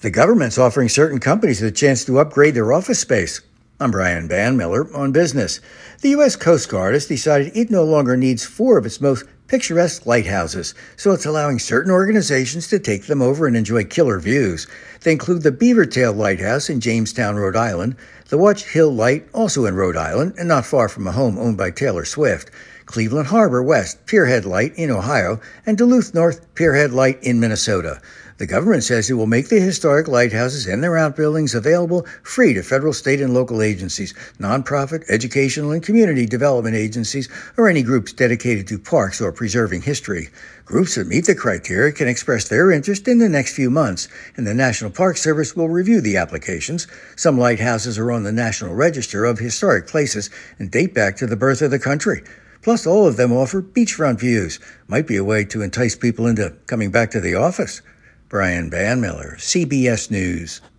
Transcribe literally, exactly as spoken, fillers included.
The government's offering certain companies a chance to upgrade their office space. I'm Brian Banmiller on Business. The U S Coast Guard has decided it no longer needs four of its most picturesque lighthouses, so it's allowing certain organizations to take them over and enjoy killer views. They include the Beavertail Lighthouse in Jamestown, Rhode Island, the Watch Hill Light, also in Rhode Island and not far from a home owned by Taylor Swift, Cleveland Harbor West Pierhead Light in Ohio, and Duluth North Pierhead Light in Minnesota. The government says it will make the historic lighthouses and their outbuildings available free to federal, state, and local agencies, nonprofit, educational, and community development agencies, or any groups dedicated to parks or preserving history. Groups that meet the criteria can express their interest in the next few months, and the National Park Service will review the applications. Some lighthouses are on the National Register of Historic Places and date back to the birth of the country. Plus, all of them offer beachfront views. Might be a way to entice people into coming back to the office. Brian Banmiller, C B S News.